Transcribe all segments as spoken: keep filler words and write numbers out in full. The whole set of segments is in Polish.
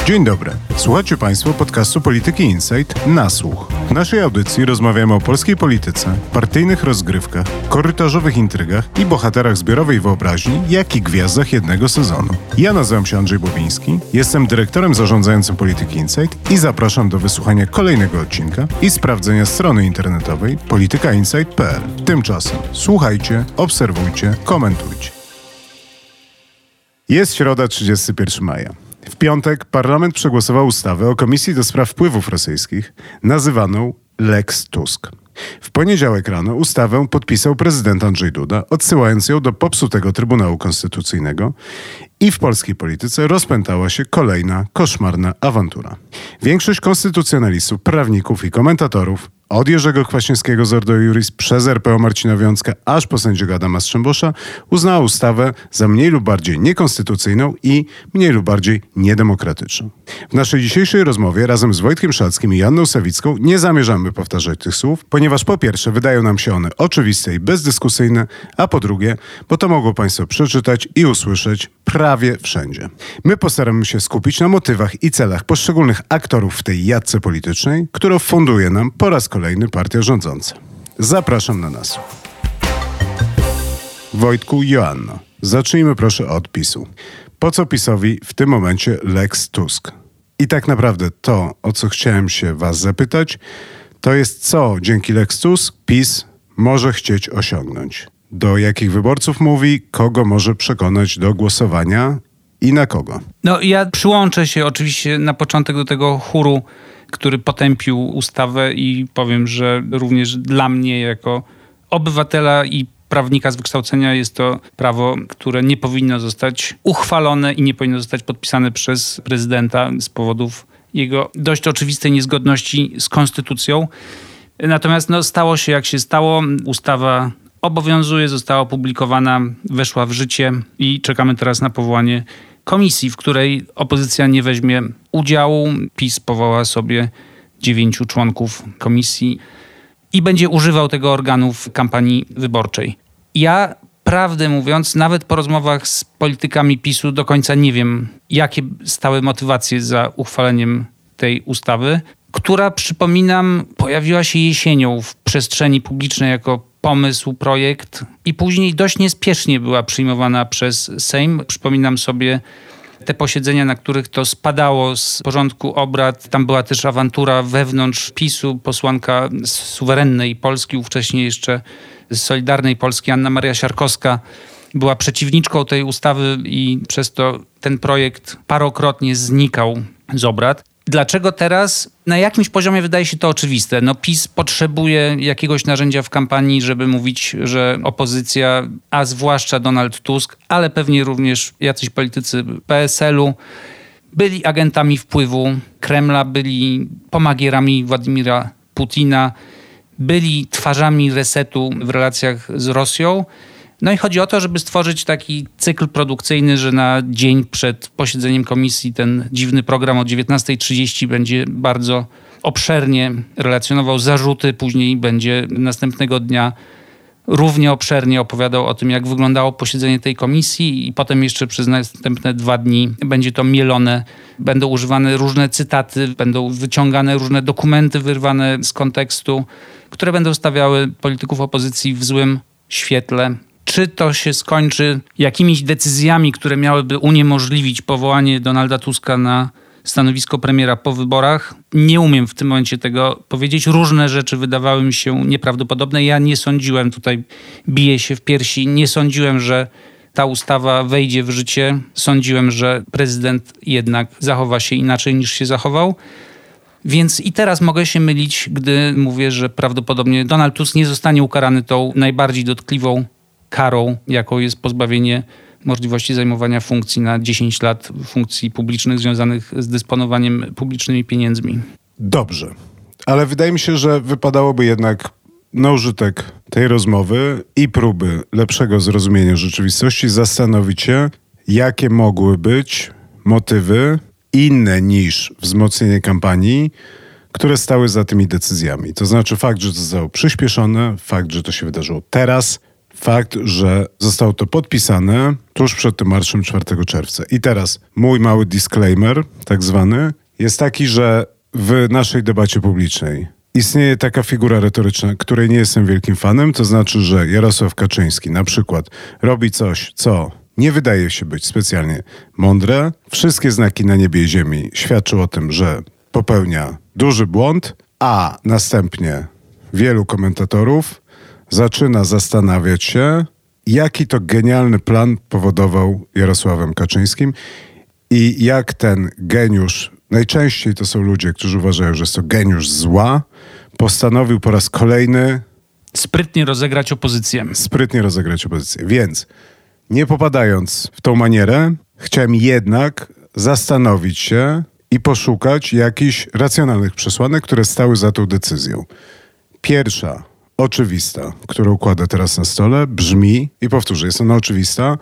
Dzień dobry. Słuchacie Państwo podcastu Polityki Insight na słuch. W naszej audycji rozmawiamy o polskiej polityce, partyjnych rozgrywkach, korytarzowych intrygach i bohaterach zbiorowej wyobraźni, jak i gwiazdach jednego sezonu. Ja nazywam się Andrzej Bobiński, jestem dyrektorem zarządzającym Polityki Insight i zapraszam do wysłuchania kolejnego odcinka i sprawdzenia strony internetowej polityka insight kropka p l. Tymczasem słuchajcie, obserwujcie, komentujcie. Jest środa, trzydziestego pierwszego maja. W piątek parlament przegłosował ustawę o Komisji do Spraw Wpływów Rosyjskich, nazywaną Lex Tusk. W poniedziałek rano ustawę podpisał prezydent Andrzej Duda, odsyłając ją do popsutego Trybunału Konstytucyjnego i w polskiej polityce rozpętała się kolejna koszmarna awantura. Większość konstytucjonalistów, prawników i komentatorów, od Jerzego Kwaśniewskiego z Ordo Iuris przez R P O Marcina Wiącka aż po sędziego Adama Strzembosza, uznała ustawę za mniej lub bardziej niekonstytucyjną i mniej lub bardziej niedemokratyczną. W naszej dzisiejszej rozmowie razem z Wojtkiem Szalskim i Joanną Sawicką nie zamierzamy powtarzać tych słów, ponieważ po pierwsze wydają nam się one oczywiste i bezdyskusyjne, a po drugie, bo to mogą Państwo przeczytać i usłyszeć prawie wszędzie. My postaramy się skupić na motywach i celach poszczególnych aktorów w tej jadce politycznej, którą funduje nam po raz kolejny partia rządząca. Zapraszam na nas. Wojtku, Joanno, zacznijmy proszę od PiSu. Po co PiSowi w tym momencie Lex Tusk? I tak naprawdę to, o co chciałem się Was zapytać, to jest co dzięki Lex Tusk PiS może chcieć osiągnąć. Do jakich wyborców mówi, kogo może przekonać do głosowania i na kogo? No ja przyłączę się oczywiście na początek do tego chóru, który potępił ustawę i powiem, że również dla mnie jako obywatela i prawnika z wykształcenia jest to prawo, które nie powinno zostać uchwalone i nie powinno zostać podpisane przez prezydenta z powodów jego dość oczywistej niezgodności z konstytucją. Natomiast no, stało się jak się stało. Ustawa obowiązuje, została opublikowana, weszła w życie i czekamy teraz na powołanie komisji, w której opozycja nie weźmie udziału. PiS powoła sobie dziewięciu członków komisji i będzie używał tego organu w kampanii wyborczej. Ja, prawdę mówiąc, nawet po rozmowach z politykami PiSu do końca nie wiem, jakie stały motywacje za uchwaleniem tej ustawy, która, przypominam, pojawiła się jesienią w przestrzeni publicznej jako pomysł, projekt i później dość niespiesznie była przyjmowana przez Sejm. Przypominam sobie te posiedzenia, na których to spadało z porządku obrad. Tam była też awantura wewnątrz PiSu. Posłanka z suwerennej Polski, ówcześnie jeszcze z Solidarnej Polski, Anna Maria Siarkowska, była przeciwniczką tej ustawy i przez to ten projekt parokrotnie znikał z obrad. Dlaczego teraz? Na jakimś poziomie wydaje się to oczywiste. No PiS potrzebuje jakiegoś narzędzia w kampanii, żeby mówić, że opozycja, a zwłaszcza Donald Tusk, ale pewnie również jacyś politycy P S L u, byli agentami wpływu Kremla, byli pomagierami Władimira Putina, byli twarzami resetu w relacjach z Rosją. No i chodzi o to, żeby stworzyć taki cykl produkcyjny, że na dzień przed posiedzeniem komisji ten dziwny program o dziewiętnasta trzydzieści będzie bardzo obszernie relacjonował zarzuty, później będzie następnego dnia równie obszernie opowiadał o tym, jak wyglądało posiedzenie tej komisji i potem jeszcze przez następne dwa dni będzie to mielone, będą używane różne cytaty, będą wyciągane różne dokumenty wyrwane z kontekstu, które będą stawiały polityków opozycji w złym świetle. Czy to się skończy jakimiś decyzjami, które miałyby uniemożliwić powołanie Donalda Tuska na stanowisko premiera po wyborach? Nie umiem w tym momencie tego powiedzieć. Różne rzeczy wydawały mi się nieprawdopodobne. Ja nie sądziłem, tutaj biję się w piersi, nie sądziłem, że ta ustawa wejdzie w życie. Sądziłem, że prezydent jednak zachowa się inaczej niż się zachował. Więc i teraz mogę się mylić, gdy mówię, że prawdopodobnie Donald Tusk nie zostanie ukarany tą najbardziej dotkliwą karą, jaką jest pozbawienie możliwości zajmowania funkcji na dziesięć lat, funkcji publicznych związanych z dysponowaniem publicznymi pieniędzmi. Dobrze, ale wydaje mi się, że wypadałoby jednak na użytek tej rozmowy i próby lepszego zrozumienia rzeczywistości zastanowić się, jakie mogły być motywy inne niż wzmocnienie kampanii, które stały za tymi decyzjami. To znaczy fakt, że to zostało przyspieszone, fakt, że to się wydarzyło teraz, fakt, że zostało to podpisane tuż przed tym marszem czwartego czerwca. I teraz mój mały disclaimer, tak zwany, jest taki, że w naszej debacie publicznej istnieje taka figura retoryczna, której nie jestem wielkim fanem, to znaczy, że Jarosław Kaczyński na przykład robi coś, co nie wydaje się być specjalnie mądre. Wszystkie znaki na niebie i ziemi świadczą o tym, że popełnia duży błąd, a następnie wielu komentatorów zaczyna zastanawiać się, jaki to genialny plan powodował Jarosławem Kaczyńskim i jak ten geniusz, najczęściej to są ludzie, którzy uważają, że jest to geniusz zła, postanowił po raz kolejny sprytnie rozegrać opozycję. Sprytnie rozegrać opozycję. Więc nie popadając w tą manierę, chciałem jednak zastanowić się i poszukać jakichś racjonalnych przesłanek, które stały za tą decyzją. Pierwsza, oczywista, którą kładę teraz na stole, brzmi, i powtórzę, jest ona oczywista,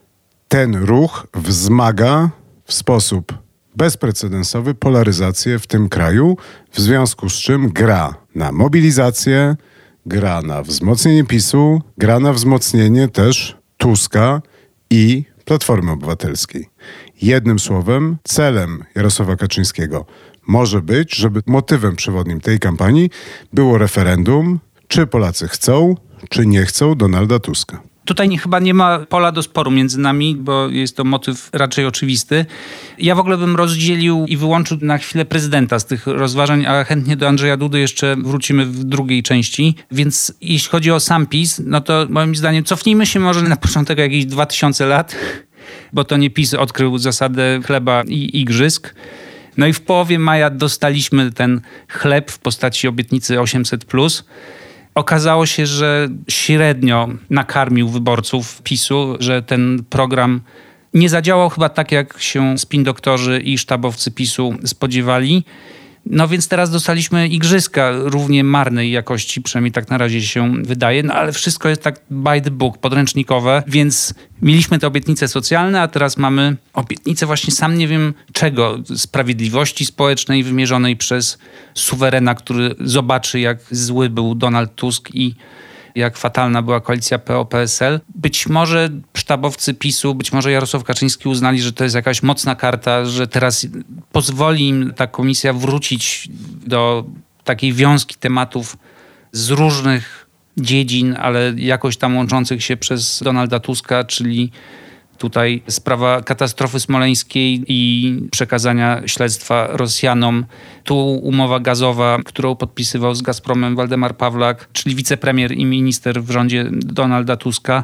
ten ruch wzmaga w sposób bezprecedensowy polaryzację w tym kraju, w związku z czym gra na mobilizację, gra na wzmocnienie PiSu, gra na wzmocnienie też Tuska i Platformy Obywatelskiej. Jednym słowem, celem Jarosława Kaczyńskiego może być, żeby motywem przewodnim tej kampanii było referendum, czy Polacy chcą, czy nie chcą Donalda Tuska. Tutaj nie, chyba nie ma pola do sporu między nami, bo jest to motyw raczej oczywisty. Ja w ogóle bym rozdzielił i wyłączył na chwilę prezydenta z tych rozważań, a chętnie do Andrzeja Dudy jeszcze wrócimy w drugiej części. Więc jeśli chodzi o sam PiS, no to moim zdaniem cofnijmy się może na początek jakieś dwa tysiące lat, bo to nie PiS odkrył zasadę chleba i igrzysk. No i w połowie maja dostaliśmy ten chleb w postaci obietnicy osiemset plus. Okazało się, że średnio nakarmił wyborców PiSu, że ten program nie zadziałał chyba tak, jak się spin-doktorzy i sztabowcy PiSu spodziewali. No więc teraz dostaliśmy igrzyska równie marnej jakości, przynajmniej tak na razie się wydaje, no ale wszystko jest tak by the book, podręcznikowe, więc mieliśmy te obietnice socjalne, a teraz mamy obietnicę właśnie sam nie wiem czego, sprawiedliwości społecznej wymierzonej przez suwerena, który zobaczy jak zły był Donald Tusk i jak fatalna była koalicja P O P S L. Być może sztabowcy PiSu, być może Jarosław Kaczyński uznali, że to jest jakaś mocna karta, że teraz pozwoli im ta komisja wrócić do takiej wiązki tematów z różnych dziedzin, ale jakoś tam łączących się przez Donalda Tuska, czyli tutaj sprawa katastrofy smoleńskiej i przekazania śledztwa Rosjanom. Tu umowa gazowa, którą podpisywał z Gazpromem Waldemar Pawlak, czyli wicepremier i minister w rządzie Donalda Tuska.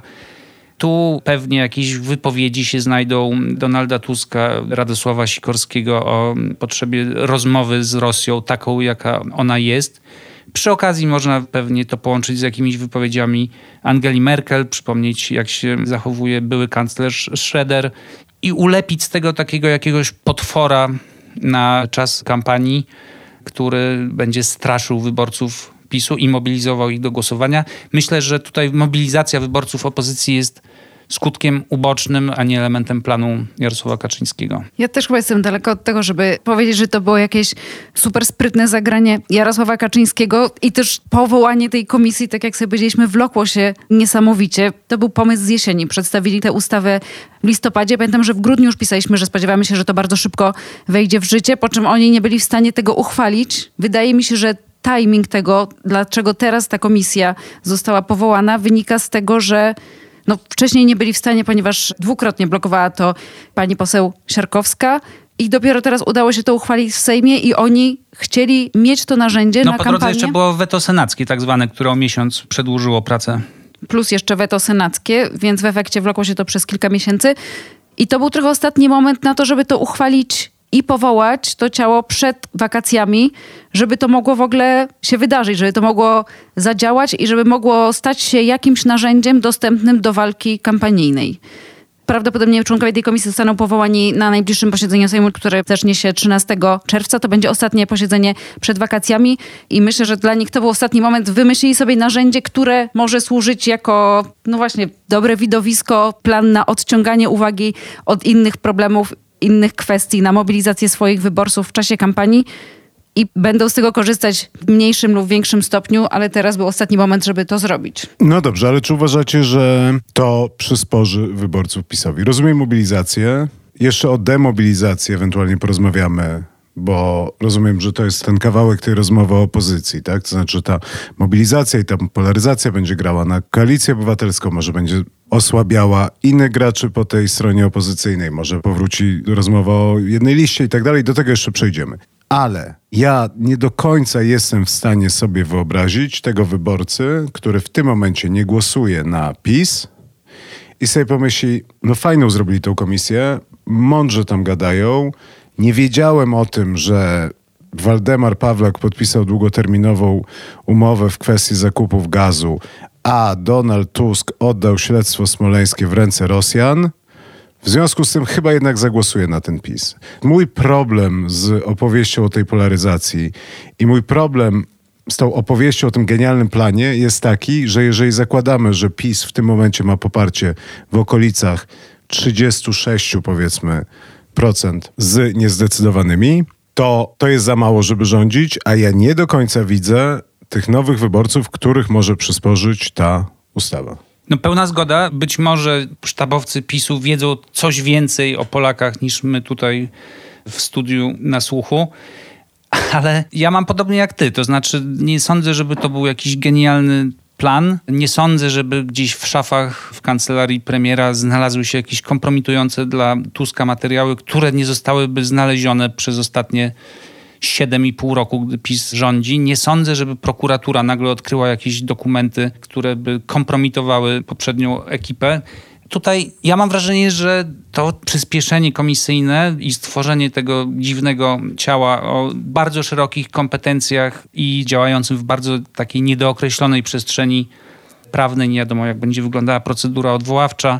Tu pewnie jakieś wypowiedzi się znajdą Donalda Tuska, Radosława Sikorskiego o potrzebie rozmowy z Rosją, taką jaka ona jest. Przy okazji można pewnie to połączyć z jakimiś wypowiedziami Angeli Merkel, przypomnieć jak się zachowuje były kanclerz Schroeder i ulepić z tego takiego jakiegoś potwora na czas kampanii, który będzie straszył wyborców PiSu i mobilizował ich do głosowania. Myślę, że tutaj mobilizacja wyborców opozycji jest skutkiem ubocznym, a nie elementem planu Jarosława Kaczyńskiego. Ja też chyba jestem daleko od tego, żeby powiedzieć, że to było jakieś super sprytne zagranie Jarosława Kaczyńskiego i też powołanie tej komisji, tak jak sobie powiedzieliśmy, wlokło się niesamowicie. To był pomysł z jesieni. Przedstawili tę ustawę w listopadzie. Pamiętam, że w grudniu już pisaliśmy, że spodziewamy się, że to bardzo szybko wejdzie w życie, po czym oni nie byli w stanie tego uchwalić. Wydaje mi się, że timing tego, dlaczego teraz ta komisja została powołana, wynika z tego, że no, wcześniej nie byli w stanie, ponieważ dwukrotnie blokowała to pani poseł Siarkowska i dopiero teraz udało się to uchwalić w Sejmie i oni chcieli mieć to narzędzie no, na po kampanię. drodze jeszcze było weto senackie tak zwane, które o miesiąc przedłużyło pracę. Plus jeszcze weto senackie, więc w efekcie wlokło się to przez kilka miesięcy i to był trochę ostatni moment na to, żeby to uchwalić i powołać to ciało przed wakacjami, żeby to mogło w ogóle się wydarzyć, żeby to mogło zadziałać i żeby mogło stać się jakimś narzędziem dostępnym do walki kampanijnej. Prawdopodobnie członkowie tej komisji zostaną powołani na najbliższym posiedzeniu Sejmu, które zacznie się trzynastego czerwca. To będzie ostatnie posiedzenie przed wakacjami i myślę, że dla nich to był ostatni moment. Wymyślili sobie narzędzie, które może służyć jako, no właśnie, dobre widowisko, plan na odciąganie uwagi od innych problemów, innych kwestii, na mobilizację swoich wyborców w czasie kampanii. i będą z tego korzystać w mniejszym lub większym stopniu, ale teraz był ostatni moment, żeby to zrobić. No dobrze, ale czy uważacie, że to przysporzy wyborców PiS-owi? Rozumiem mobilizację. Jeszcze o demobilizacji ewentualnie porozmawiamy, bo rozumiem, że to jest ten kawałek tej rozmowy o opozycji, tak? To znaczy, że ta mobilizacja i ta polaryzacja będzie grała na koalicję obywatelską, może będzie osłabiała innych graczy po tej stronie opozycyjnej, może powróci rozmowa o jednej liście i tak dalej, do tego jeszcze przejdziemy. Ale ja nie do końca jestem w stanie sobie wyobrazić tego wyborcy, który w tym momencie nie głosuje na PiS i sobie pomyśli, no fajną zrobili tą komisję, mądrze tam gadają. Nie wiedziałem o tym, że Waldemar Pawlak podpisał długoterminową umowę w kwestii zakupów gazu, a Donald Tusk oddał śledztwo smoleńskie w ręce Rosjan. W związku z tym chyba jednak zagłosuję na ten PiS. Mój problem z opowieścią o tej polaryzacji i mój problem z tą opowieścią o tym genialnym planie jest taki, że jeżeli zakładamy, że PiS w tym momencie ma poparcie w okolicach trzydzieści sześć powiedzmy procent z niezdecydowanymi, to to jest za mało, żeby rządzić, a ja nie do końca widzę tych nowych wyborców, których może przysporzyć ta ustawa. No pełna zgoda. Być może sztabowcy PiS-u wiedzą coś więcej o Polakach niż my tutaj w studiu na słuchu. Ale ja mam podobnie jak ty. To znaczy nie sądzę, żeby to był jakiś genialny plan. Nie sądzę, żeby gdzieś w szafach w kancelarii premiera znalazły się jakieś kompromitujące dla Tuska materiały, które nie zostałyby znalezione przez ostatnie siedem i pół roku, gdy PiS rządzi. Nie sądzę, żeby prokuratura nagle odkryła jakieś dokumenty, które by kompromitowały poprzednią ekipę. Tutaj ja mam wrażenie, że to przyspieszenie komisyjne i stworzenie tego dziwnego ciała o bardzo szerokich kompetencjach i działającym w bardzo takiej niedookreślonej przestrzeni prawnej, nie wiadomo jak będzie wyglądała procedura odwoławcza.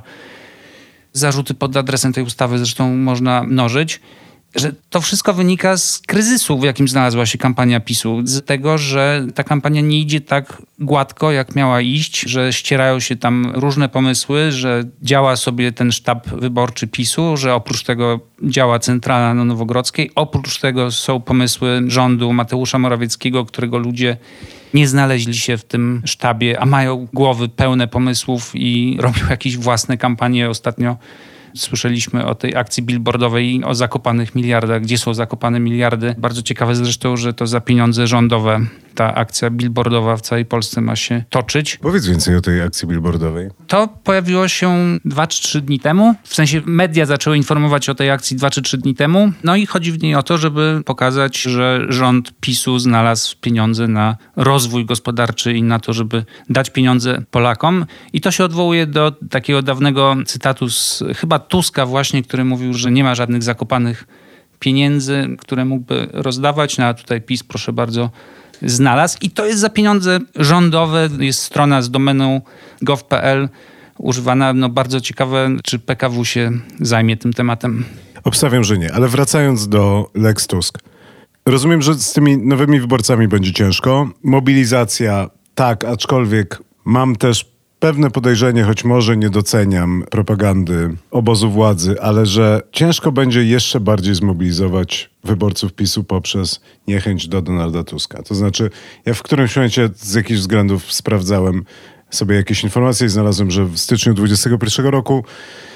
Zarzuty pod adresem tej ustawy zresztą można mnożyć. Że to wszystko wynika z kryzysu, w jakim znalazła się kampania PiS-u. Z tego, że ta kampania nie idzie tak gładko, jak miała iść, że ścierają się tam różne pomysły, że działa sobie ten sztab wyborczy PiS-u, że oprócz tego działa centrala na Nowogrodzkiej, oprócz tego są pomysły rządu Mateusza Morawieckiego, którego ludzie nie znaleźli się w tym sztabie, a mają głowy pełne pomysłów i robią jakieś własne kampanie. Ostatnio słyszeliśmy o tej akcji billboardowej i o zakopanych miliardach. Gdzie są zakopane miliardy? Bardzo ciekawe zresztą, że to za pieniądze rządowe ta akcja billboardowa w całej Polsce ma się toczyć. Powiedz więcej o tej akcji billboardowej. To pojawiło się dwa czy trzy dni temu. W sensie media zaczęły informować o tej akcji dwa czy trzy dni temu. No i chodzi w niej o to, żeby pokazać, że rząd PiS-u znalazł pieniądze na rozwój gospodarczy i na to, żeby dać pieniądze Polakom. I to się odwołuje do takiego dawnego cytatu z chyba Tuska właśnie, który mówił, że nie ma żadnych zakopanych pieniędzy, które mógłby rozdawać. No a tutaj PiS, proszę bardzo, znalazł. I to jest za pieniądze rządowe. Jest strona z domeną gov kropka p l używana. No bardzo ciekawe, czy P K W się zajmie tym tematem. Obstawiam, że nie. Ale wracając do Lex Tusk. Rozumiem, że z tymi nowymi wyborcami będzie ciężko. Mobilizacja tak, aczkolwiek mam też pewne podejrzenie, choć może nie doceniam propagandy obozu władzy, ale że ciężko będzie jeszcze bardziej zmobilizować wyborców PiS-u poprzez niechęć do Donalda Tuska. To znaczy, ja w którymś momencie z jakichś względów sprawdzałem sobie jakieś informacje i znalazłem, że w styczniu dwudziestego pierwszego roku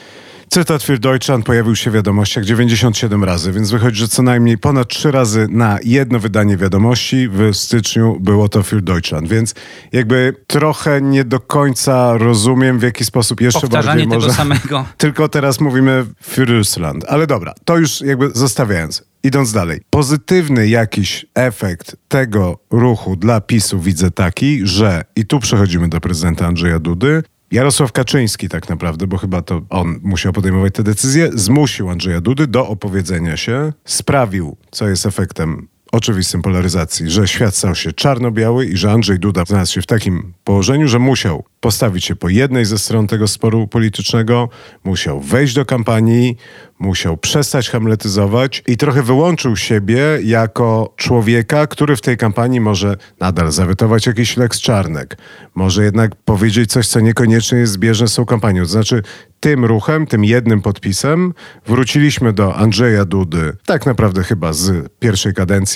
cytat für Deutschland pojawił się w wiadomościach dziewięćdziesiąt siedem razy, więc wychodzi, że co najmniej ponad trzy razy na jedno wydanie wiadomości w styczniu było to für Deutschland, więc jakby trochę nie do końca rozumiem, w jaki sposób jeszcze Powtarzanie bardziej tego może... samego. Tylko teraz mówimy für Russland. Ale dobra, to już jakby zostawiając. Idąc dalej. Pozytywny jakiś efekt tego ruchu dla PiS-u widzę taki, że i tu przechodzimy do prezydenta Andrzeja Dudy. Jarosław Kaczyński tak naprawdę, bo chyba to on musiał podejmować te decyzje, zmusił Andrzeja Dudy do opowiedzenia się, sprawił, co jest efektem oczywistym polaryzacji, że świat stał się czarno-biały i że Andrzej Duda znalazł się w takim położeniu, że musiał postawić się po jednej ze stron tego sporu politycznego, musiał wejść do kampanii, musiał przestać hamletyzować i trochę wyłączył siebie jako człowieka, który w tej kampanii może nadal zawetować jakiś Lex Czarnek, może jednak powiedzieć coś, co niekoniecznie jest zbieżne z tą kampanią. To znaczy tym ruchem, tym jednym podpisem wróciliśmy do Andrzeja Dudy, tak naprawdę chyba z pierwszej kadencji,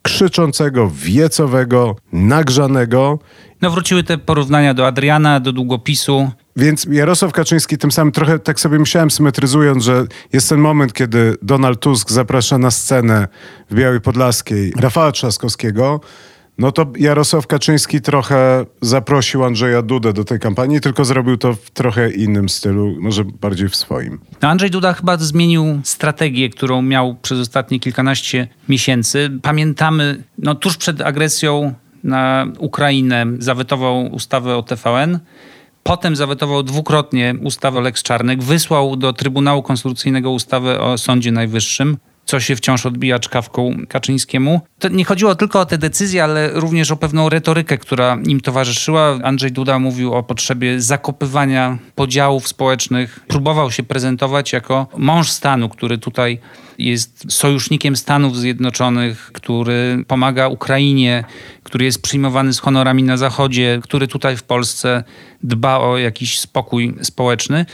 krzyczącego, wiecowego, nagrzanego. No wróciły te porównania do Adriana, do długopisu. Więc Jarosław Kaczyński tym samym trochę tak sobie myślałem, symetryzując, że jest ten moment, kiedy Donald Tusk zaprasza na scenę w Białej Podlaskiej Rafała Trzaskowskiego, no to Jarosław Kaczyński trochę zaprosił Andrzeja Dudę do tej kampanii, tylko zrobił to w trochę innym stylu, może bardziej w swoim. No Andrzej Duda chyba zmienił strategię, którą miał przez ostatnie kilkanaście miesięcy. Pamiętamy, no tuż przed agresją na Ukrainę zawetował ustawę o T V N. Potem zawetował dwukrotnie ustawę Lex Czarnek. Wysłał do Trybunału Konstytucyjnego ustawę o Sądzie Najwyższym, co się wciąż odbija czkawką Kaczyńskiemu. To nie chodziło tylko o te decyzje, ale również o pewną retorykę, która im towarzyszyła. Andrzej Duda mówił o potrzebie zakopywania podziałów społecznych. Próbował się prezentować jako mąż stanu, który tutaj jest sojusznikiem Stanów Zjednoczonych, który pomaga Ukrainie, który jest przyjmowany z honorami na Zachodzie, który tutaj w Polsce dba o jakiś spokój społeczny.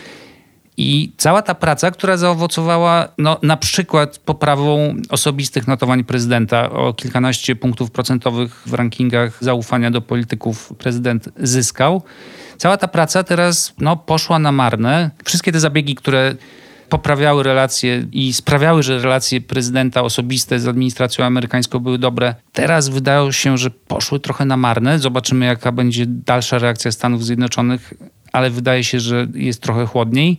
I cała ta praca, która zaowocowała no, na przykład poprawą osobistych notowań prezydenta, o kilkanaście punktów procentowych w rankingach zaufania do polityków prezydent zyskał. Cała ta praca teraz no, poszła na marne. Wszystkie te zabiegi, które poprawiały relacje i sprawiały, że relacje prezydenta osobiste z administracją amerykańską były dobre, teraz wydaje się, że poszły trochę na marne. Zobaczymy, jaka będzie dalsza reakcja Stanów Zjednoczonych, ale wydaje się, że jest trochę chłodniej.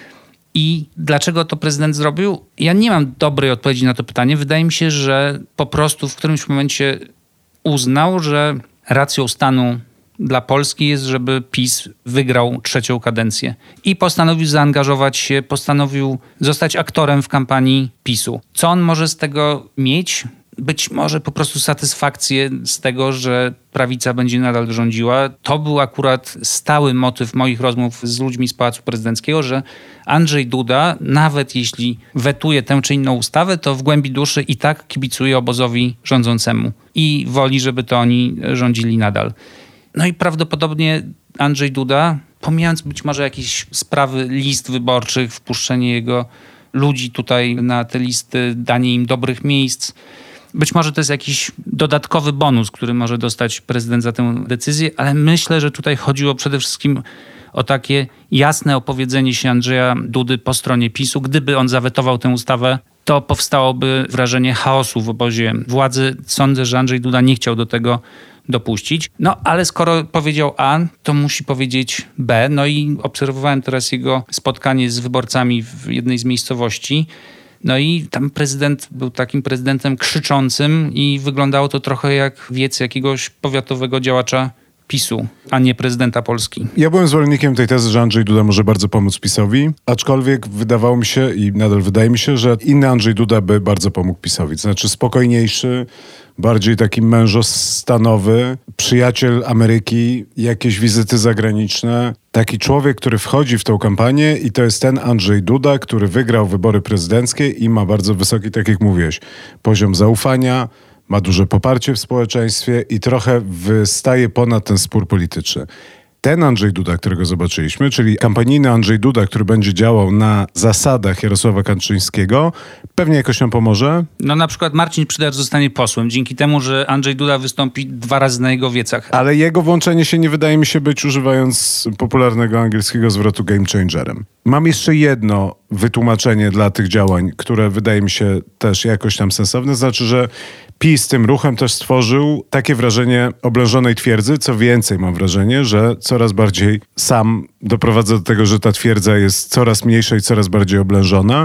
I dlaczego to prezydent zrobił? Ja nie mam dobrej odpowiedzi na to pytanie. Wydaje mi się, że po prostu w którymś momencie uznał, że racją stanu dla Polski jest, żeby PiS wygrał trzecią kadencję. I postanowił zaangażować się, postanowił zostać aktorem w kampanii PiSu. Co on może z tego mieć? Być może po prostu satysfakcję z tego, że prawica będzie nadal rządziła. To był akurat stały motyw moich rozmów z ludźmi z Pałacu Prezydenckiego, że Andrzej Duda, nawet jeśli wetuje tę czy inną ustawę, to w głębi duszy i tak kibicuje obozowi rządzącemu i woli, żeby to oni rządzili nadal. No i prawdopodobnie Andrzej Duda, pomijając być może jakieś sprawy list wyborczych, wpuszczenie jego ludzi tutaj na te listy, danie im dobrych miejsc, być może to jest jakiś dodatkowy bonus, który może dostać prezydent za tę decyzję, ale myślę, że tutaj chodziło przede wszystkim o takie jasne opowiedzenie się Andrzeja Dudy po stronie PiSu. Gdyby on zawetował tę ustawę, to powstałoby wrażenie chaosu w obozie władzy. Sądzę, że Andrzej Duda nie chciał do tego dopuścić. No ale skoro powiedział A, to musi powiedzieć B. No i obserwowałem teraz jego spotkanie z wyborcami w jednej z miejscowości. No i tam prezydent był takim prezydentem krzyczącym i wyglądało to trochę jak wiec jakiegoś powiatowego działacza PiSu, a nie prezydenta Polski. Ja byłem zwolennikiem tej tezy, że Andrzej Duda może bardzo pomóc PiSowi, aczkolwiek wydawało mi się i nadal wydaje mi się, że inny Andrzej Duda by bardzo pomógł PiSowi. To znaczy spokojniejszy, bardziej taki mężostanowy, przyjaciel Ameryki, jakieś wizyty zagraniczne. Taki człowiek, który wchodzi w tą kampanię i to jest ten Andrzej Duda, który wygrał wybory prezydenckie i ma bardzo wysoki, tak jak mówiłeś, poziom zaufania, ma duże poparcie w społeczeństwie i trochę wystaje ponad ten spór polityczny. Ten Andrzej Duda, którego zobaczyliśmy, czyli kampanijny Andrzej Duda, który będzie działał na zasadach Jarosława Kaczyńskiego, pewnie jakoś nam pomoże. No na przykład Marcin Przydacz zostanie posłem, dzięki temu, że Andrzej Duda wystąpi dwa razy na jego wiecach. Ale jego włączenie się nie wydaje mi się być, używając popularnego angielskiego zwrotu, game changerem. Mam jeszcze jedno wytłumaczenie dla tych działań, które wydaje mi się też jakoś tam sensowne. Znaczy, że PiS tym ruchem też stworzył takie wrażenie oblężonej twierdzy. Co więcej, mam wrażenie, że coraz bardziej sam doprowadza do tego, że ta twierdza jest coraz mniejsza i coraz bardziej oblężona.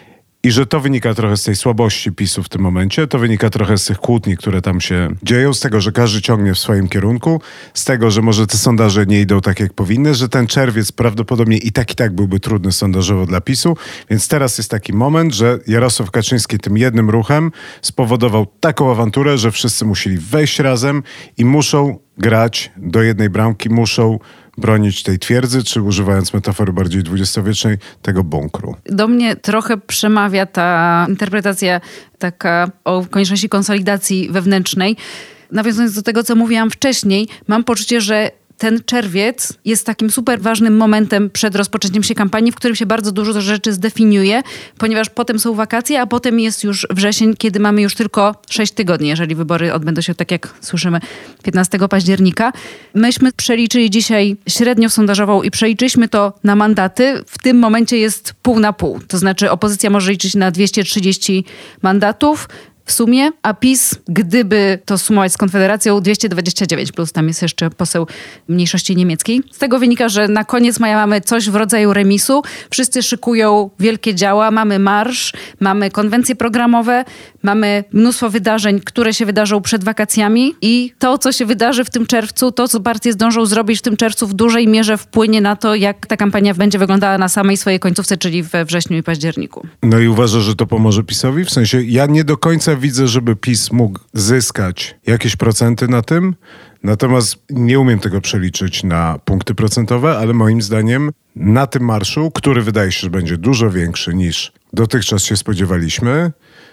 I że to wynika trochę z tej słabości PiSu w tym momencie, to wynika trochę z tych kłótni, które tam się dzieją, z tego, że każdy ciągnie w swoim kierunku, z tego, że może te sondaże nie idą tak, jak powinny, że ten czerwiec prawdopodobnie i tak, i tak byłby trudny sondażowo dla PiSu, więc teraz jest taki moment, że Jarosław Kaczyński tym jednym ruchem spowodował taką awanturę, że wszyscy musieli wejść razem i muszą grać do jednej bramki, muszą bronić tej twierdzy, czy używając metafory bardziej dwudziestowiecznej, tego bunkru. Do mnie trochę przemawia ta interpretacja taka o konieczności konsolidacji wewnętrznej. Nawiązując do tego, co mówiłam wcześniej, mam poczucie, że ten czerwiec jest takim super ważnym momentem przed rozpoczęciem się kampanii, w którym się bardzo dużo rzeczy zdefiniuje, ponieważ potem są wakacje, a potem jest już wrzesień, kiedy mamy już tylko sześć tygodni, jeżeli wybory odbędą się, tak jak słyszymy, piętnastego października. Myśmy przeliczyli dzisiaj średnią sondażową i przeliczyliśmy to na mandaty. W tym momencie jest pół na pół. To znaczy opozycja może liczyć na dwieście trzydzieści mandatów w sumie, a PiS, gdyby to sumować z Konfederacją, dwieście dwadzieścia dziewięć, plus tam jest jeszcze poseł mniejszości niemieckiej. Z tego wynika, że na koniec maja mamy coś w rodzaju remisu. Wszyscy szykują wielkie dzieła, mamy marsz, mamy konwencje programowe, mamy mnóstwo wydarzeń, które się wydarzą przed wakacjami i to, co się wydarzy w tym czerwcu, to, co partie zdążą zrobić w tym czerwcu, w dużej mierze wpłynie na to, jak ta kampania będzie wyglądała na samej swojej końcówce, czyli we wrześniu i październiku. No i uważasz, że to pomoże PiS-owi? W sensie, ja nie do końca widzę, żeby PiS mógł zyskać jakieś procenty na tym, natomiast nie umiem tego przeliczyć na punkty procentowe, ale moim zdaniem na tym marszu, który wydaje się, że będzie dużo większy niż dotychczas się spodziewaliśmy,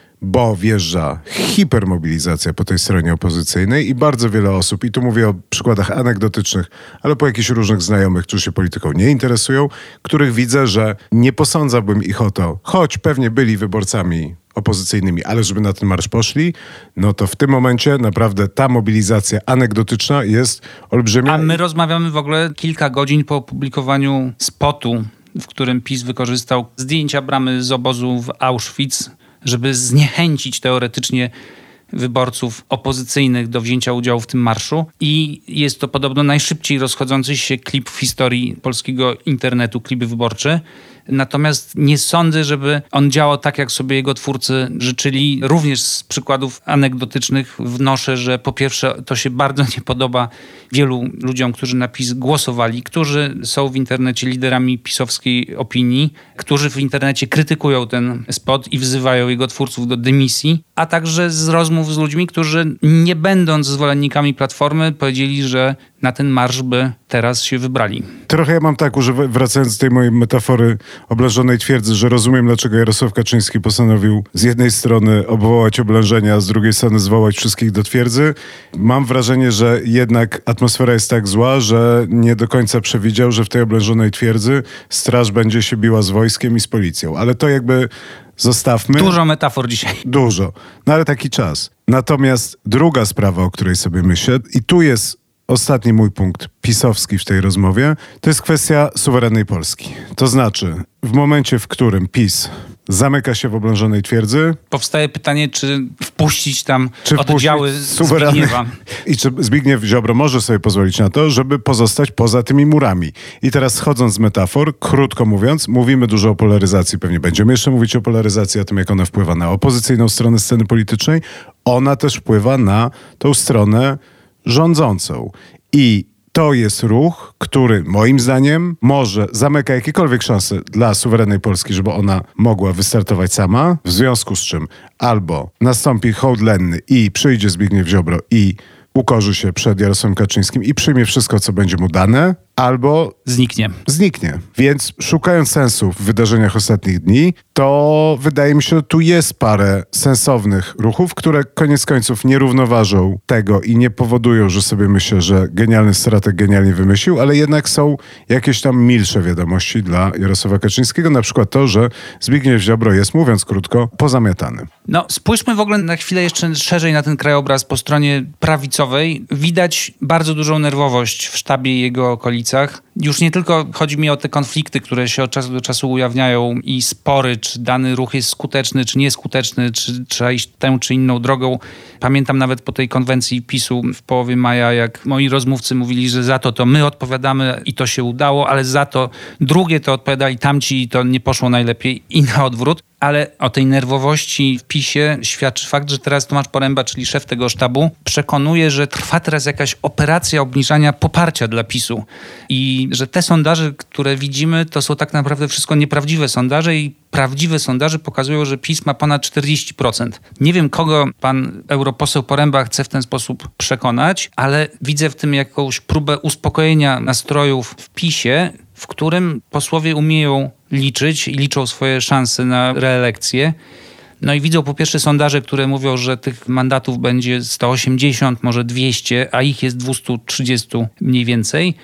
bo wjeżdża hipermobilizacja po tej stronie opozycyjnej i bardzo wiele osób, i tu mówię o przykładach anegdotycznych, ale po jakichś różnych znajomych, którzy się polityką nie interesują, których widzę, że nie posądzałbym ich o to, choć pewnie byli wyborcami opozycyjnymi, ale żeby na ten marsz poszli, no to w tym momencie naprawdę ta mobilizacja anegdotyczna jest olbrzymia. A my rozmawiamy w ogóle kilka godzin po opublikowaniu spotu, w którym PiS wykorzystał zdjęcia bramy z obozu w Auschwitz, żeby zniechęcić teoretycznie wyborców opozycyjnych do wzięcia udziału w tym marszu. I jest to podobno najszybciej rozchodzący się klip w historii polskiego internetu, klip wyborczy. Natomiast nie sądzę, żeby on działał tak, jak sobie jego twórcy życzyli. Również z przykładów anegdotycznych wnoszę, że po pierwsze to się bardzo nie podoba wielu ludziom, którzy na PiS głosowali, którzy są w internecie liderami pisowskiej opinii, którzy w internecie krytykują ten spot i wzywają jego twórców do dymisji, a także z rozmów z ludźmi, którzy nie będąc zwolennikami Platformy powiedzieli, że na ten marsz by teraz się wybrali. Trochę ja mam tak, używając, wracając do tej mojej metafory oblężonej twierdzy, że rozumiem, dlaczego Jarosław Kaczyński postanowił z jednej strony obwołać oblężenia, a z drugiej strony zwołać wszystkich do twierdzy. Mam wrażenie, że jednak atmosfera jest tak zła, że nie do końca przewidział, że w tej oblężonej twierdzy straż będzie się biła z wojskiem i z policją. Ale to jakby zostawmy. Dużo metafor dzisiaj. Dużo. No ale taki czas. Natomiast druga sprawa, o której sobie myślę, i tu jest ostatni mój punkt pisowski w tej rozmowie, to jest kwestia suwerennej Polski. To znaczy, w momencie, w którym PiS zamyka się w oblężonej twierdzy... Powstaje pytanie, czy wpuścić tam czy oddziały wpuścić Zbigniewa. I czy Zbigniew Ziobro może sobie pozwolić na to, żeby pozostać poza tymi murami. I teraz schodząc z metafor, krótko mówiąc, mówimy dużo o polaryzacji. Pewnie będziemy jeszcze mówić o polaryzacji, o tym, jak ona wpływa na opozycyjną stronę sceny politycznej. Ona też wpływa na tą stronę rządzącą. I to jest ruch, który moim zdaniem może zamyka jakiekolwiek szanse dla suwerennej Polski, żeby ona mogła wystartować sama, w związku z czym albo nastąpi hołd lenny i przyjdzie Zbigniew Ziobro i ukorzy się przed Jarosławem Kaczyńskim i przyjmie wszystko, co będzie mu dane, albo zniknie. Zniknie. Więc szukając sensu w wydarzeniach ostatnich dni, to wydaje mi się, że tu jest parę sensownych ruchów, które koniec końców nie równoważą tego i nie powodują, że sobie myślę, że genialny strateg genialnie wymyślił, ale jednak są jakieś tam milsze wiadomości dla Jarosława Kaczyńskiego. Na przykład to, że Zbigniew Ziobro jest, mówiąc krótko, pozamiatany. No, spójrzmy w ogóle na chwilę jeszcze szerzej na ten krajobraz po stronie prawicowej. Widać bardzo dużą nerwowość w sztabie i jego okolicach. Już nie tylko chodzi mi o te konflikty, które się od czasu do czasu ujawniają i spory, czy dany ruch jest skuteczny, czy nieskuteczny, czy trzeba iść tę czy inną drogą. Pamiętam nawet po tej konwencji PiSu w połowie maja, jak moi rozmówcy mówili, że za to to my odpowiadamy i to się udało, ale za to drugie to odpowiadali tamci i to nie poszło najlepiej i na odwrót. Ale o tej nerwowości w PiSie świadczy fakt, że teraz Tomasz Poręba, czyli szef tego sztabu, przekonuje, że trwa teraz jakaś operacja obniżania poparcia dla PiSu. I że te sondaże, które widzimy, to są tak naprawdę wszystko nieprawdziwe sondaże i prawdziwe sondaże pokazują, że PiS ma ponad czterdzieści procent. Nie wiem, kogo pan europoseł Poręba chce w ten sposób przekonać, ale widzę w tym jakąś próbę uspokojenia nastrojów w PiSie, w którym posłowie umieją liczyć i liczą swoje szanse na reelekcję. No i widzą po pierwsze sondaże, które mówią, że tych mandatów będzie sto osiemdziesiąt, może dwieście, a ich jest dwieście trzydzieści mniej więcej.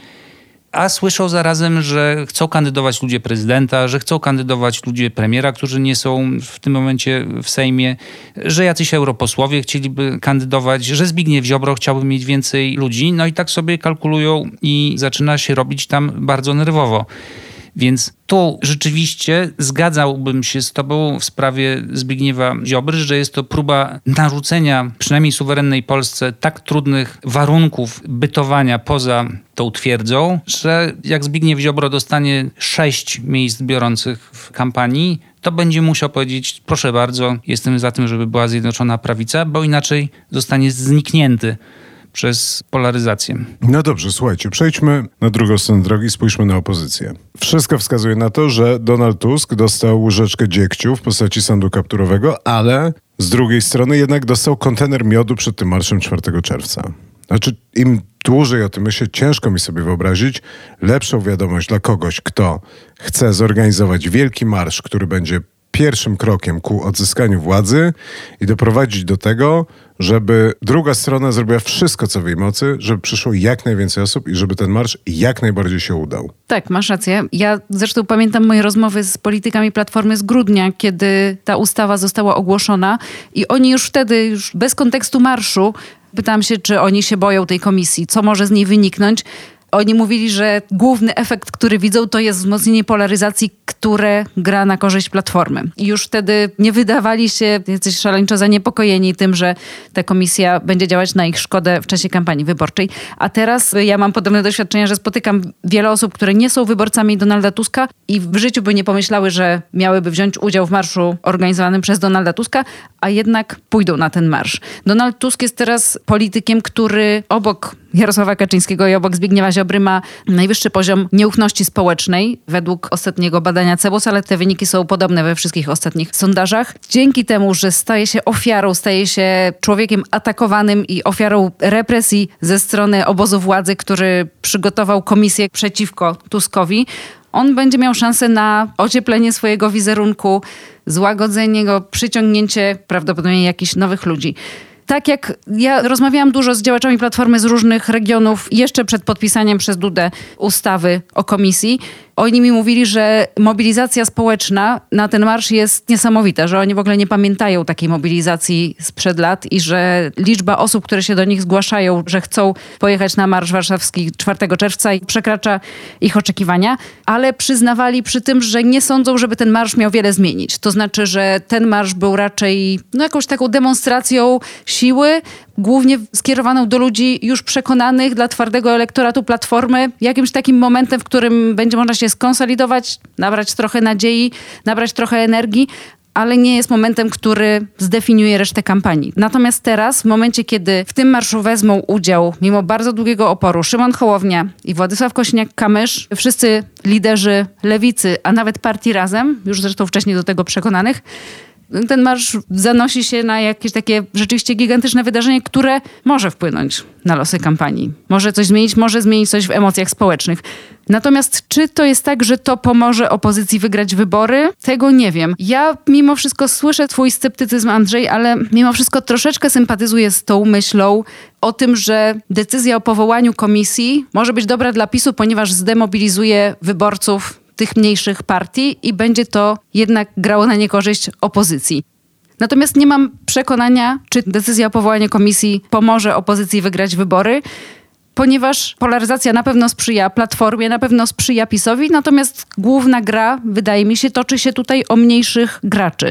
A słyszą zarazem, że chcą kandydować ludzie prezydenta, że chcą kandydować ludzie premiera, którzy nie są w tym momencie w Sejmie, że jacyś europosłowie chcieliby kandydować, że Zbigniew Ziobro chciałby mieć więcej ludzi. No i tak sobie kalkulują i zaczyna się robić tam bardzo nerwowo. Więc tu rzeczywiście zgadzałbym się z tobą w sprawie Zbigniewa Ziobry, że jest to próba narzucenia przynajmniej suwerennej Polsce tak trudnych warunków bytowania poza tą twierdzą, że jak Zbigniew Ziobro dostanie sześć miejsc biorących w kampanii, to będzie musiał powiedzieć, proszę bardzo, jestem za tym, żeby była Zjednoczona Prawica, bo inaczej zostanie zniknięty przez polaryzację. No dobrze, słuchajcie, przejdźmy na drugą stronę drogi, spójrzmy na opozycję. Wszystko wskazuje na to, że Donald Tusk dostał łyżeczkę dziegciu w postaci sądu kapturowego, ale z drugiej strony jednak dostał kontener miodu przed tym marszem czwartego czerwca. Znaczy, im dłużej o tym myślę, ciężko mi sobie wyobrazić lepszą wiadomość dla kogoś, kto chce zorganizować wielki marsz, który będzie pierwszym krokiem ku odzyskaniu władzy i doprowadzić do tego, żeby druga strona zrobiła wszystko, co w jej mocy, żeby przyszło jak najwięcej osób i żeby ten marsz jak najbardziej się udał. Tak, masz rację. Ja zresztą pamiętam moje rozmowy z politykami Platformy z grudnia, kiedy ta ustawa została ogłoszona i oni już wtedy, już bez kontekstu marszu, pytałam się, czy oni się boją tej komisji, co może z niej wyniknąć. Oni mówili, że główny efekt, który widzą, to jest wzmocnienie polaryzacji, które gra na korzyść Platformy. I już wtedy nie wydawali się jacyś szaleńczo zaniepokojeni tym, że ta komisja będzie działać na ich szkodę w czasie kampanii wyborczej. A teraz ja mam podobne doświadczenia, że spotykam wiele osób, które nie są wyborcami Donalda Tuska i w życiu by nie pomyślały, że miałyby wziąć udział w marszu organizowanym przez Donalda Tuska, a jednak pójdą na ten marsz. Donald Tusk jest teraz politykiem, który obok Jarosława Kaczyńskiego i obok Zbigniewa Ziobry ma najwyższy poziom nieufności społecznej według ostatniego badania Cebos, ale te wyniki są podobne we wszystkich ostatnich sondażach. Dzięki temu, że staje się ofiarą, staje się człowiekiem atakowanym i ofiarą represji ze strony obozu władzy, który przygotował komisję przeciwko Tuskowi, on będzie miał szansę na ocieplenie swojego wizerunku, złagodzenie go, przyciągnięcie prawdopodobnie jakichś nowych ludzi. Tak jak ja rozmawiałam dużo z działaczami Platformy z różnych regionów jeszcze przed podpisaniem przez Dudę ustawy o komisji, oni mi mówili, że mobilizacja społeczna na ten marsz jest niesamowita, że oni w ogóle nie pamiętają takiej mobilizacji sprzed lat i że liczba osób, które się do nich zgłaszają, że chcą pojechać na marsz warszawski czwartego czerwca przekracza ich oczekiwania, ale przyznawali przy tym, że nie sądzą, żeby ten marsz miał wiele zmienić. To znaczy, że ten marsz był raczej no, jakąś taką demonstracją siły, głównie skierowaną do ludzi już przekonanych, dla twardego elektoratu Platformy, jakimś takim momentem, w którym będzie można się skonsolidować, nabrać trochę nadziei, nabrać trochę energii, ale nie jest momentem, który zdefiniuje resztę kampanii. Natomiast teraz, w momencie, kiedy w tym marszu wezmą udział, mimo bardzo długiego oporu, Szymon Hołownia i Władysław Kosiniak-Kamysz, wszyscy liderzy lewicy, a nawet partii Razem, już zresztą wcześniej do tego przekonanych, ten marsz zanosi się na jakieś takie rzeczywiście gigantyczne wydarzenie, które może wpłynąć na losy kampanii. Może coś zmienić, może zmienić coś w emocjach społecznych. Natomiast czy to jest tak, że to pomoże opozycji wygrać wybory? Tego nie wiem. Ja mimo wszystko słyszę twój sceptycyzm, Andrzej, ale mimo wszystko troszeczkę sympatyzuję z tą myślą o tym, że decyzja o powołaniu komisji może być dobra dla PiSu, ponieważ zdemobilizuje wyborców tych mniejszych partii i będzie to jednak grało na niekorzyść opozycji. Natomiast nie mam przekonania, czy decyzja o powołaniu komisji pomoże opozycji wygrać wybory, ponieważ polaryzacja na pewno sprzyja Platformie, na pewno sprzyja PiSowi, natomiast główna gra, wydaje mi się, toczy się tutaj o mniejszych graczy.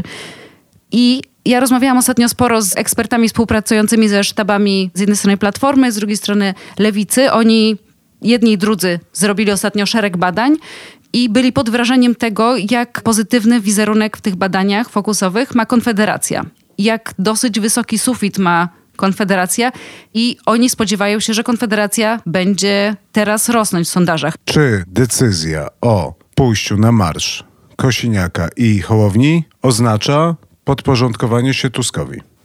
I ja rozmawiałam ostatnio sporo z ekspertami współpracującymi ze sztabami z jednej strony Platformy, z drugiej strony Lewicy. Oni, jedni i drudzy, zrobili ostatnio szereg badań i byli pod wrażeniem tego, jak pozytywny wizerunek w tych badaniach fokusowych ma Konfederacja. Jak dosyć wysoki sufit ma Konfederacja i oni spodziewają się, że Konfederacja będzie teraz rosnąć w sondażach. Czy decyzja o pójściu na marsz Kosiniaka i Hołowni oznacza podporządkowanie się Tuskowi?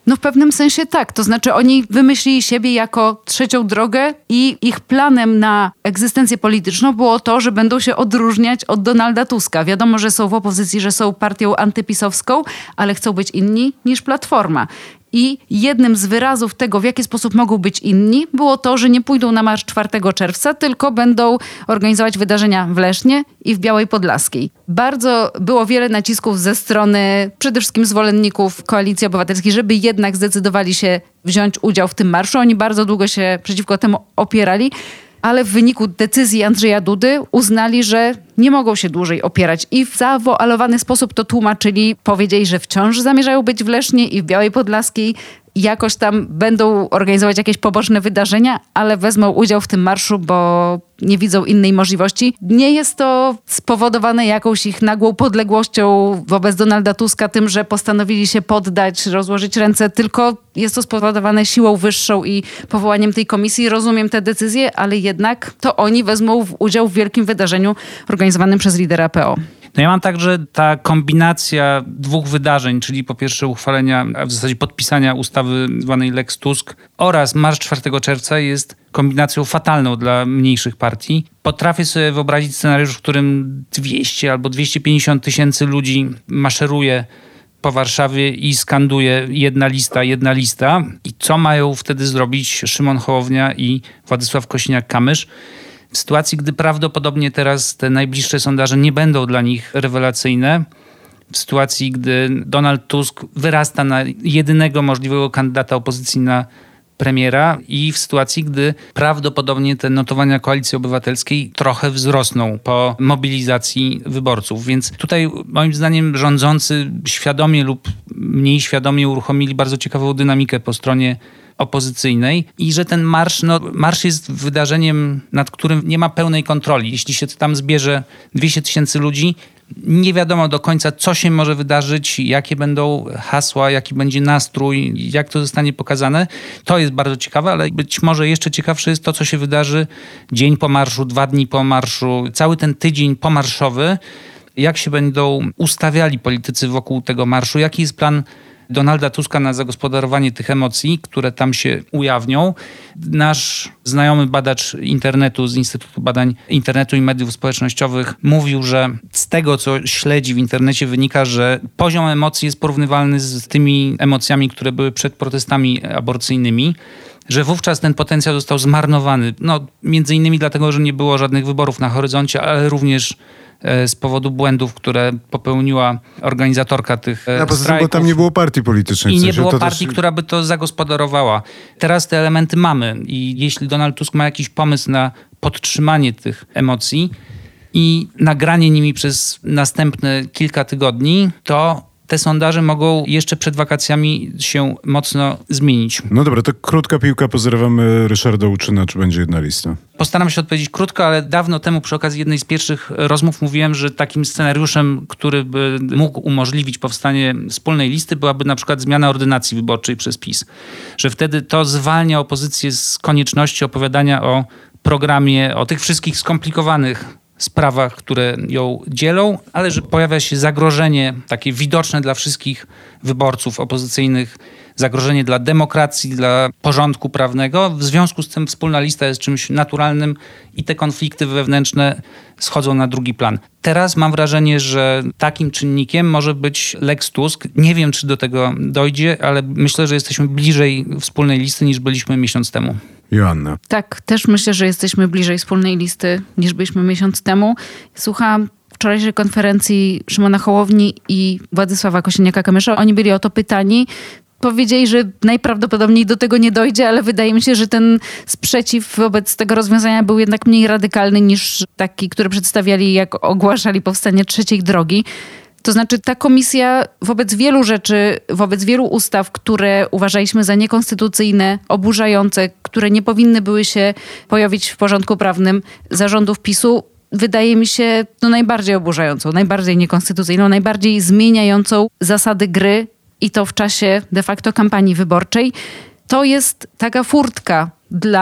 No w pewnym sensie tak. To znaczy oni wymyślili siebie jako trzecią drogę i ich planem na egzystencję polityczną było to, że będą się odróżniać od Donalda Tuska. Wiadomo, że są w opozycji, że są partią antypisowską, ale chcą być inni niż Platforma. I jednym z wyrazów tego, w jaki sposób mogą być inni, było to, że nie pójdą na marsz czwartego czerwca, tylko będą organizować wydarzenia w Lesznie i w Białej Podlaskiej. Bardzo było wiele nacisków ze strony przede wszystkim zwolenników Koalicji Obywatelskiej, żeby jednak zdecydowali się wziąć udział w tym marszu. Oni bardzo długo się przeciwko temu opierali, ale w wyniku decyzji Andrzeja Dudy uznali, że nie mogą się dłużej opierać i w zawoalowany sposób to tłumaczyli. Powiedzieli, że wciąż zamierzają być w Lesznie i w Białej Podlaskiej. Jakoś tam będą organizować jakieś poboczne wydarzenia, ale wezmą udział w tym marszu, bo nie widzą innej możliwości. Nie jest to spowodowane jakąś ich nagłą podległością wobec Donalda Tuska, tym, że postanowili się poddać, rozłożyć ręce, tylko jest to spowodowane siłą wyższą i powołaniem tej komisji. Rozumiem te decyzje, ale jednak to oni wezmą udział w wielkim wydarzeniu organizowanym przez lidera P O. No ja mam tak, że ta kombinacja dwóch wydarzeń, czyli po pierwsze uchwalenia, a w zasadzie podpisania ustawy zwanej Lex Tusk oraz marsz czwartego czerwca jest kombinacją fatalną dla mniejszych partii. Potrafię sobie wyobrazić scenariusz, w którym dwieście albo dwieście pięćdziesiąt tysięcy ludzi maszeruje po Warszawie i skanduje jedna lista, jedna lista. I co mają wtedy zrobić Szymon Hołownia i Władysław Kosiniak-Kamysz? W sytuacji, gdy prawdopodobnie teraz te najbliższe sondaże nie będą dla nich rewelacyjne, w sytuacji, gdy Donald Tusk wyrasta na jedynego możliwego kandydata opozycji na premiera i w sytuacji, gdy prawdopodobnie te notowania Koalicji Obywatelskiej trochę wzrosną po mobilizacji wyborców. Więc tutaj moim zdaniem rządzący świadomie lub mniej świadomie uruchomili bardzo ciekawą dynamikę po stronie opozycyjnej i że ten marsz, no marsz jest wydarzeniem, nad którym nie ma pełnej kontroli. Jeśli się tam zbierze dwieście tysięcy ludzi, nie wiadomo do końca, co się może wydarzyć, jakie będą hasła, jaki będzie nastrój, jak to zostanie pokazane. To jest bardzo ciekawe, ale być może jeszcze ciekawsze jest to, co się wydarzy dzień po marszu, dwa dni po marszu, cały ten tydzień pomarszowy, jak się będą ustawiali politycy wokół tego marszu, jaki jest plan Donalda Tuska na zagospodarowanie tych emocji, które tam się ujawnią. Nasz znajomy badacz internetu z Instytutu Badań Internetu i Mediów Społecznościowych mówił, że z tego, co śledzi w internecie, wynika, że poziom emocji jest porównywalny z tymi emocjami, które były przed protestami aborcyjnymi, że wówczas ten potencjał został zmarnowany. No, między innymi dlatego, że nie było żadnych wyborów na horyzoncie, ale również z powodu błędów, które popełniła organizatorka tych A poza strajków. Bo tam nie było partii politycznej. I w nie sensie, było to partii, też... która by to zagospodarowała. Teraz te elementy mamy i jeśli Donald Tusk ma jakiś pomysł na podtrzymanie tych emocji i nagranie nimi przez następne kilka tygodni, to te sondaże mogą jeszcze przed wakacjami się mocno zmienić. No dobra, to krótka piłka. Pozdrawiamy Ryszarda Łuczyna. Czy będzie jedna lista? Postaram się odpowiedzieć krótko, ale dawno temu przy okazji jednej z pierwszych rozmów mówiłem, że takim scenariuszem, który by mógł umożliwić powstanie wspólnej listy, byłaby na przykład zmiana ordynacji wyborczej przez PiS. Że wtedy to zwalnia opozycję z konieczności opowiadania o programie, o tych wszystkich skomplikowanych sprawach, które ją dzielą, ale że pojawia się zagrożenie takie widoczne dla wszystkich wyborców opozycyjnych, zagrożenie dla demokracji, dla porządku prawnego. W związku z tym wspólna lista jest czymś naturalnym i te konflikty wewnętrzne schodzą na drugi plan. Teraz mam wrażenie, że takim czynnikiem może być Lex Tusk. Nie wiem, czy do tego dojdzie, ale myślę, że jesteśmy bliżej wspólnej listy niż byliśmy miesiąc temu. Joanna. Tak, też myślę, że jesteśmy bliżej wspólnej listy niż byliśmy miesiąc temu. Słuchałam wczorajszej konferencji Szymona Hołowni i Władysława Kosiniaka-Kamysza. Oni byli o to pytani. Powiedzieli, że najprawdopodobniej do tego nie dojdzie, ale wydaje mi się, że ten sprzeciw wobec tego rozwiązania był jednak mniej radykalny niż taki, który przedstawiali, jak ogłaszali powstanie trzeciej drogi. To znaczy ta komisja wobec wielu rzeczy, wobec wielu ustaw, które uważaliśmy za niekonstytucyjne, oburzające, które nie powinny były się pojawić w porządku prawnym zarządów PiSu, wydaje mi się no, najbardziej oburzającą, najbardziej niekonstytucyjną, najbardziej zmieniającą zasady gry i to w czasie de facto kampanii wyborczej. To jest taka furtka dla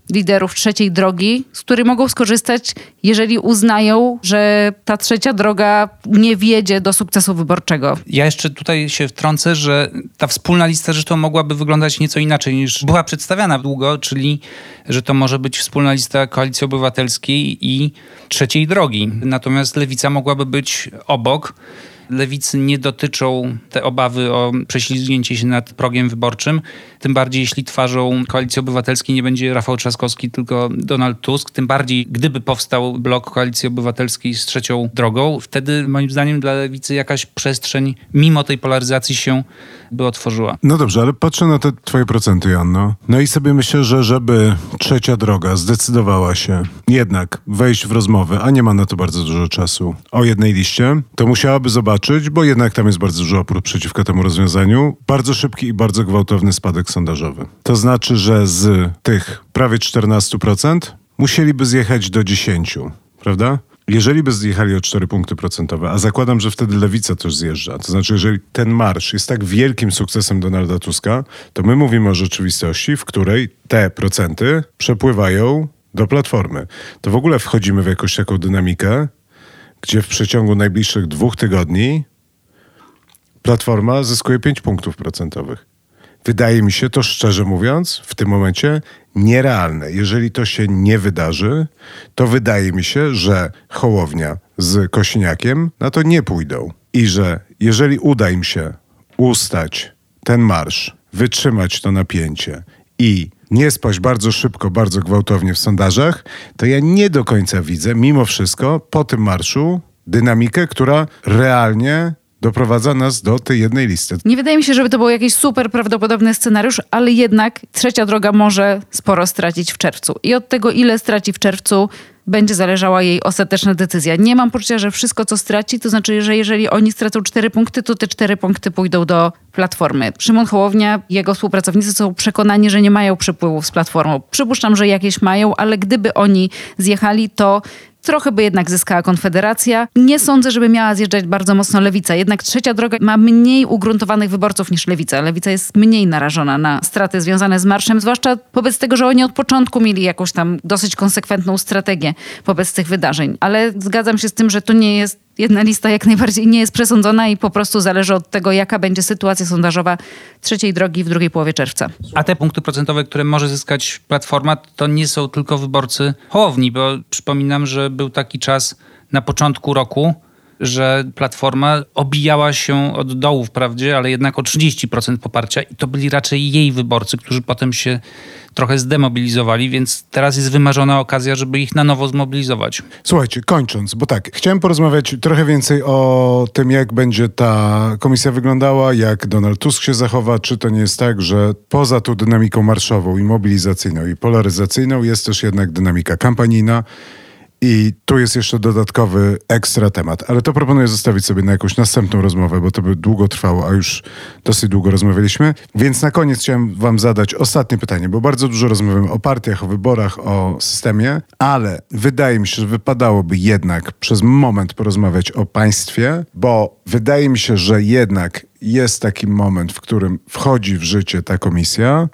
liderów trzeciej drogi, z której mogą skorzystać, jeżeli uznają, że ta trzecia droga nie wiedzie do sukcesu wyborczego. Ja jeszcze tutaj się wtrącę, że ta wspólna lista zresztą mogłaby wyglądać nieco inaczej niż była przedstawiana długo, czyli że to może być wspólna lista Koalicji Obywatelskiej i trzeciej drogi. Natomiast Lewica mogłaby być obok. Lewicy nie dotyczą te obawy o prześlizgnięcie się nad progiem wyborczym. Tym bardziej, jeśli twarzą Koalicji Obywatelskiej nie będzie Rafał Trzaskowski, tylko Donald Tusk. Tym bardziej, gdyby powstał blok Koalicji Obywatelskiej z trzecią drogą, wtedy moim zdaniem dla Lewicy jakaś przestrzeń, mimo tej polaryzacji, się by otworzyła. No dobrze, ale patrzę na te twoje procenty, Joanno. No i sobie myślę, że żeby trzecia droga zdecydowała się jednak wejść w rozmowę, a nie ma na to bardzo dużo czasu, o jednej liście, to musiałaby zobaczyć, bo jednak tam jest bardzo dużo opór przeciwko temu rozwiązaniu, bardzo szybki i bardzo gwałtowny spadek sondażowy. To znaczy, że z tych prawie czternaście procent musieliby zjechać do dziesięć procent, prawda? Jeżeli by zjechali o cztery punkty procentowe, a zakładam, że wtedy Lewica też zjeżdża, to znaczy, jeżeli ten marsz jest tak wielkim sukcesem Donalda Tuska, to my mówimy o rzeczywistości, w której te procenty przepływają do Platformy. To w ogóle wchodzimy w jakąś taką dynamikę, gdzie w przeciągu najbliższych dwóch tygodni Platforma zyskuje pięć punktów procentowych. Wydaje mi się to, szczerze mówiąc, w tym momencie nierealne. Jeżeli to się nie wydarzy, to wydaje mi się, że Hołownia z Kosiniakiem na to nie pójdą. I że jeżeli uda im się ustać ten marsz, wytrzymać to napięcie i nie spaść bardzo szybko, bardzo gwałtownie w sondażach, to ja nie do końca widzę, mimo wszystko, po tym marszu dynamikę, która realnie doprowadza nas do tej jednej listy. Nie wydaje mi się, żeby to był jakiś super prawdopodobny scenariusz, ale jednak trzecia droga może sporo stracić w czerwcu. I od tego, ile straci w czerwcu, będzie zależała jej ostateczna decyzja. Nie mam poczucia, że wszystko, co straci, to znaczy, że jeżeli oni stracą cztery punkty, to te cztery punkty pójdą do Platformy. Szymon Hołownia, jego współpracownicy są przekonani, że nie mają przepływów z Platformą. Przypuszczam, że jakieś mają, ale gdyby oni zjechali, to trochę by jednak zyskała Konfederacja. Nie sądzę, żeby miała zjeżdżać bardzo mocno Lewica. Jednak trzecia droga ma mniej ugruntowanych wyborców niż Lewica. Lewica jest mniej narażona na straty związane z marszem, zwłaszcza wobec tego, że oni od początku mieli jakąś tam dosyć konsekwentną strategię wobec tych wydarzeń. Ale zgadzam się z tym, że to nie jest jedna lista, jak najbardziej nie jest przesądzona i po prostu zależy od tego, jaka będzie sytuacja sondażowa trzeciej drogi w drugiej połowie czerwca. A te punkty procentowe, które może zyskać Platforma, to nie są tylko wyborcy Hołowni, bo przypominam, że był taki czas na początku roku, że Platforma obijała się od dołu wprawdzie, ale jednak o trzydzieści procent poparcia i to byli raczej jej wyborcy, którzy potem się trochę zdemobilizowali, więc teraz jest wymarzona okazja, żeby ich na nowo zmobilizować. Słuchajcie, kończąc, bo tak, chciałem porozmawiać trochę więcej o tym, jak będzie ta komisja wyglądała, jak Donald Tusk się zachowa, czy to nie jest tak, że poza tą dynamiką marszową i mobilizacyjną i polaryzacyjną jest też jednak dynamika kampanijna. I tu jest jeszcze dodatkowy ekstra temat, ale to proponuję zostawić sobie na jakąś następną rozmowę, bo to by długo trwało, a już dosyć długo rozmawialiśmy. Więc na koniec chciałem wam zadać ostatnie pytanie, bo bardzo dużo rozmawiamy o partiach, o wyborach, o systemie, ale wydaje mi się, że wypadałoby jednak przez moment porozmawiać o państwie, bo wydaje mi się, że jednak jest taki moment, w którym wchodzi w życie ta komisja.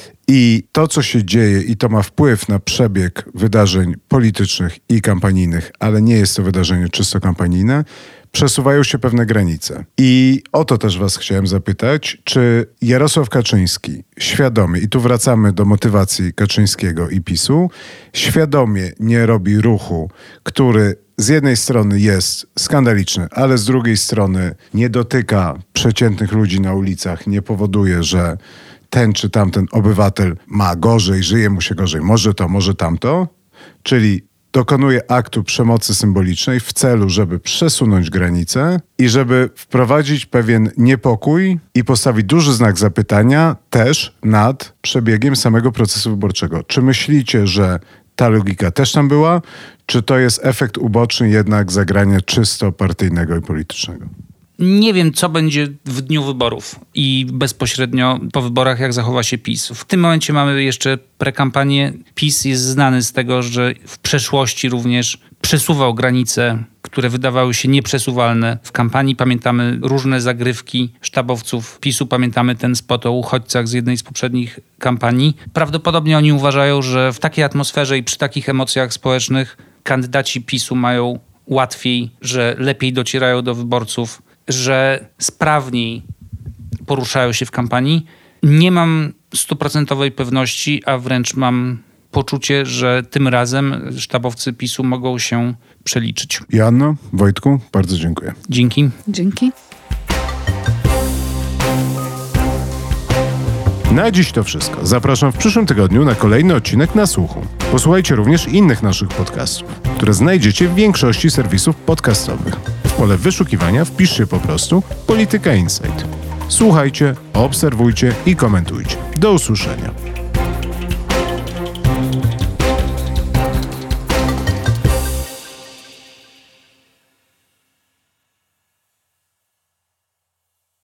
I to, co się dzieje, i to ma wpływ na przebieg wydarzeń politycznych i kampanijnych, ale nie jest to wydarzenie czysto kampanijne, przesuwają się pewne granice. I o to też was chciałem zapytać, czy Jarosław Kaczyński świadomie, i tu wracamy do motywacji Kaczyńskiego i PiSu, świadomie nie robi ruchu, który z jednej strony jest skandaliczny, ale z drugiej strony nie dotyka przeciętnych ludzi na ulicach, nie powoduje, że ten czy tamten obywatel ma gorzej, żyje mu się gorzej, może to, może tamto, czyli dokonuje aktu przemocy symbolicznej w celu, żeby przesunąć granicę i żeby wprowadzić pewien niepokój i postawić duży znak zapytania też nad przebiegiem samego procesu wyborczego. Czy myślicie, że ta logika też tam była, czy to jest efekt uboczny jednak zagrania czysto partyjnego i politycznego? Nie wiem, co będzie w dniu wyborów i bezpośrednio po wyborach, jak zachowa się PiS. W tym momencie mamy jeszcze prekampanię. PiS jest znany z tego, że w przeszłości również przesuwał granice, które wydawały się nieprzesuwalne. W kampanii pamiętamy różne zagrywki sztabowców PiSu. Pamiętamy ten spot o uchodźcach z jednej z poprzednich kampanii. Prawdopodobnie oni uważają, że w takiej atmosferze i przy takich emocjach społecznych kandydaci PiSu mają łatwiej, że lepiej docierają do wyborców, że sprawniej poruszają się w kampanii. Nie mam stuprocentowej pewności, a wręcz mam poczucie, że tym razem sztabowcy PiSu mogą się przeliczyć. Joanno, Wojtku, bardzo dziękuję. Dzięki. Dzięki. Na dziś to wszystko. Zapraszam w przyszłym tygodniu na kolejny odcinek Na Słuchu. Posłuchajcie również innych naszych podcastów, które znajdziecie w większości serwisów podcastowych. W pole wyszukiwania wpiszcie po prostu Polityka Insight. Słuchajcie, obserwujcie i komentujcie. Do usłyszenia.